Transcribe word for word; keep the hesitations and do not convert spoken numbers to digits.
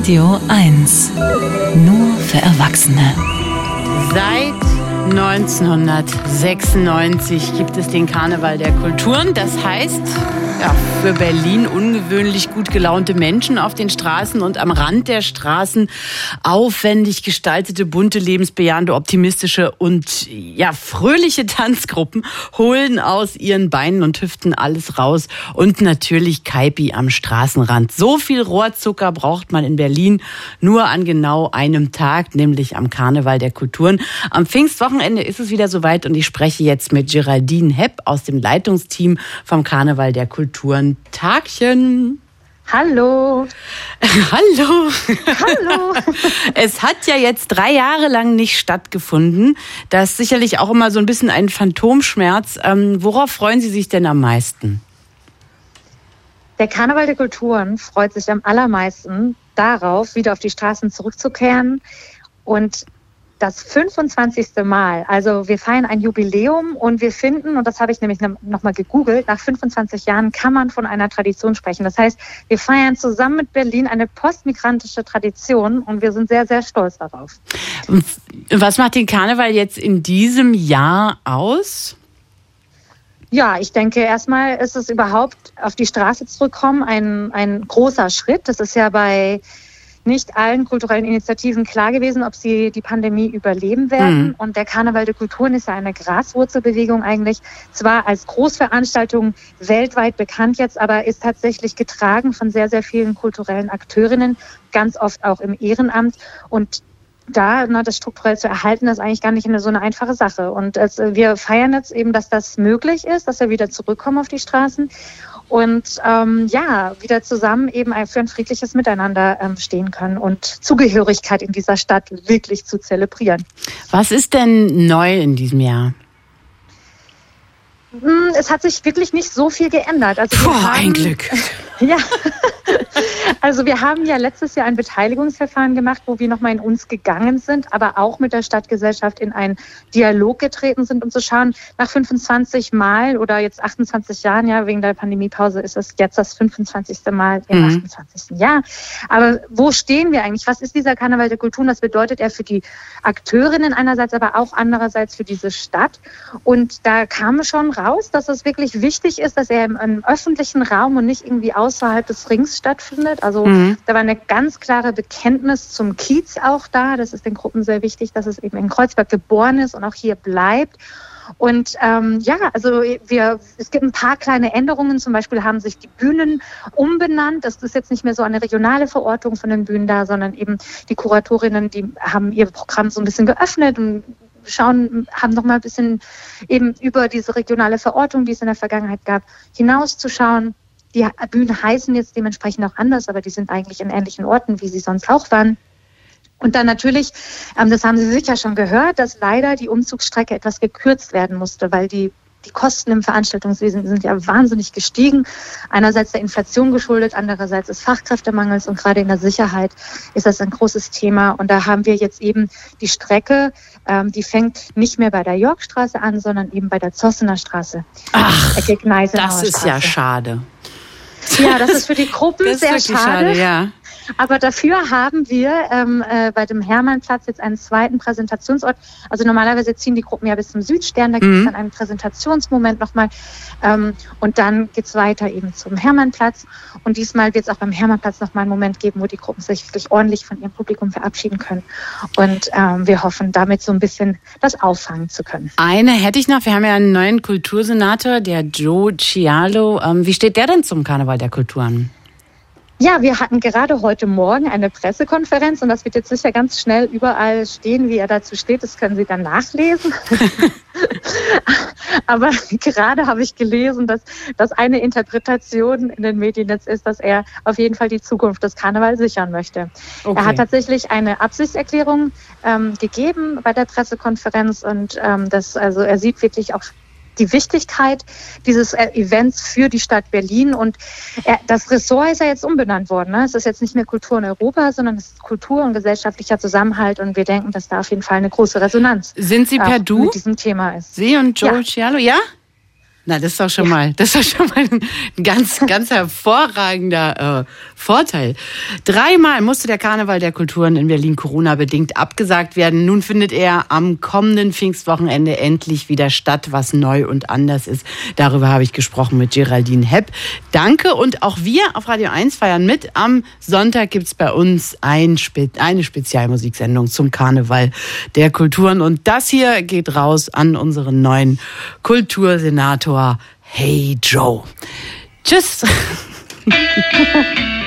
Radio eins. Nur für Erwachsene. Seit neunzehnhundertsechsundneunzig gibt es den Karneval der Kulturen. Das heißt, ja, für Berlin ungewöhnlich gut gelaunte Menschen auf den Straßen und am Rand der Straßen aufwendig gestaltete, bunte, lebensbejahende, optimistische und ja fröhliche Tanzgruppen holen aus ihren Beinen und Hüften alles raus. Und natürlich Kaipi am Straßenrand. So viel Rohrzucker braucht man in Berlin nur an genau einem Tag, nämlich am Karneval der Kulturen. Am Pfingstwochenende ist es wieder soweit und ich spreche jetzt mit Geraldine Hepp aus dem Leitungsteam vom Karneval der Kulturen. Tagchen. Hallo. Hallo. Hallo. Es hat ja jetzt drei Jahre lang nicht stattgefunden. Das ist sicherlich auch immer so ein bisschen ein Phantomschmerz. Ähm, worauf freuen Sie sich denn am meisten? Der Karneval der Kulturen freut sich am allermeisten darauf, wieder auf die Straßen zurückzukehren und das fünfundzwanzigste Mal. Also wir feiern ein Jubiläum und wir finden, und das habe ich nämlich nochmal gegoogelt, nach fünfundzwanzig Jahren kann man von einer Tradition sprechen. Das heißt, wir feiern zusammen mit Berlin eine postmigrantische Tradition und wir sind sehr, sehr stolz darauf. Was macht den Karneval jetzt in diesem Jahr aus? Ja, ich denke, erstmal ist es überhaupt auf die Straße zurückkommen ein, ein großer Schritt. Das ist ja bei nicht allen kulturellen Initiativen klar gewesen, ob sie die Pandemie überleben werden. Mhm. Und der Karneval der Kulturen ist ja eine Graswurzelbewegung eigentlich. Zwar als Großveranstaltung weltweit bekannt jetzt, aber ist tatsächlich getragen von sehr, sehr vielen kulturellen Akteurinnen, ganz oft auch im Ehrenamt. Und da na, das strukturell zu erhalten, ist eigentlich gar nicht eine, so eine einfache Sache. Und es, wir feiern jetzt eben, dass das möglich ist, dass wir wieder zurückkommen auf die Straßen. Und ähm, ja, wieder zusammen eben für ein friedliches Miteinander ähm, stehen können und Zugehörigkeit in dieser Stadt wirklich zu zelebrieren. Was ist denn neu in diesem Jahr? Es hat sich wirklich nicht so viel geändert. Also Puh, wir haben, ein Glück. Ja, also wir haben ja letztes Jahr ein Beteiligungsverfahren gemacht, wo wir nochmal in uns gegangen sind, aber auch mit der Stadtgesellschaft in einen Dialog getreten sind, um zu schauen, nach fünfundzwanzig Mal oder jetzt achtundzwanzig Jahren, ja, wegen der Pandemiepause ist es jetzt das fünfundzwanzigste Mal im mhm. achtundzwanzigsten Jahr. Aber wo stehen wir eigentlich? Was ist dieser Karneval der Kulturen? Was bedeutet er für die Akteurinnen einerseits, aber auch andererseits für diese Stadt? Und da kam schon raus, dass es wirklich wichtig ist, dass er im, im öffentlichen Raum und nicht irgendwie außerhalb des Rings stattfindet. Also mhm. da war eine ganz klare Bekenntnis zum Kiez auch da. Das ist den Gruppen sehr wichtig, dass es eben in Kreuzberg geboren ist und auch hier bleibt. Und ähm, ja, also wir, es gibt ein paar kleine Änderungen. Zum Beispiel haben sich die Bühnen umbenannt. Das ist jetzt nicht mehr so eine regionale Verortung von den Bühnen da, sondern eben die Kuratorinnen, die haben ihr Programm so ein bisschen geöffnet und schauen, haben noch mal ein bisschen eben über diese regionale Verortung, die es in der Vergangenheit gab, hinauszuschauen. Die Bühnen heißen jetzt dementsprechend auch anders, aber die sind eigentlich in ähnlichen Orten, wie sie sonst auch waren. Und dann natürlich, ähm, das haben Sie sicher schon gehört, dass leider die Umzugsstrecke etwas gekürzt werden musste, weil die Die Kosten im Veranstaltungswesen sind ja wahnsinnig gestiegen. Einerseits der Inflation geschuldet, andererseits des Fachkräftemangels und gerade in der Sicherheit ist das ein großes Thema. Und da haben wir jetzt eben die Strecke, ähm, die fängt nicht mehr bei der Yorkstraße an, sondern eben bei der Zossener Straße. Ach, das ist ja schade. Ja, das ist für die Gruppen das sehr ist schade. schade, ja. Aber dafür haben wir ähm, äh, bei dem Hermannplatz jetzt einen zweiten Präsentationsort. Also normalerweise ziehen die Gruppen ja bis zum Südstern, da gibt es mhm. dann einen Präsentationsmoment nochmal. Ähm, und dann geht's weiter eben zum Hermannplatz. Und diesmal wird es auch beim Hermannplatz nochmal einen Moment geben, wo die Gruppen sich wirklich ordentlich von ihrem Publikum verabschieden können. Und ähm, wir hoffen, damit so ein bisschen das auffangen zu können. Eine hätte ich noch. Wir haben ja einen neuen Kultursenator, der Joe Cialo. Ähm, wie steht der denn zum Karneval der Kulturen? Ja, wir hatten gerade heute Morgen eine Pressekonferenz und das wird jetzt sicher ganz schnell überall stehen, wie er dazu steht. Das können Sie dann nachlesen. Aber gerade habe ich gelesen, dass, dass eine Interpretation in den Medien jetzt ist, dass er auf jeden Fall die Zukunft des Karnevals sichern möchte. Okay. Er hat tatsächlich eine Absichtserklärung ähm, gegeben bei der Pressekonferenz und ähm, das, also er sieht wirklich auch die Wichtigkeit dieses Events für die Stadt Berlin. Und er, das Ressort ist ja jetzt umbenannt worden. Ne? Es ist jetzt nicht mehr Kultur in Europa, sondern es ist Kultur und gesellschaftlicher Zusammenhalt. Und wir denken, dass da auf jeden Fall eine große Resonanz Sind Sie per Du mit diesem Thema ist. Sie und Joe ja. Cialo, ja? Na, das ist doch schon ja. mal, das ist doch schon mal ein ganz, ganz hervorragender äh, Vorteil. Dreimal musste der Karneval der Kulturen in Berlin Corona-bedingt abgesagt werden. Nun findet er am kommenden Pfingstwochenende endlich wieder statt, was neu und anders ist. Darüber habe ich gesprochen mit Geraldine Hepp. Danke, und auch wir auf Radio eins feiern mit. Am Sonntag gibt's bei uns ein Spe- eine Spezialmusiksendung zum Karneval der Kulturen. Und das hier geht raus an unseren neuen Kultursenator Hey Joe. Tschüss.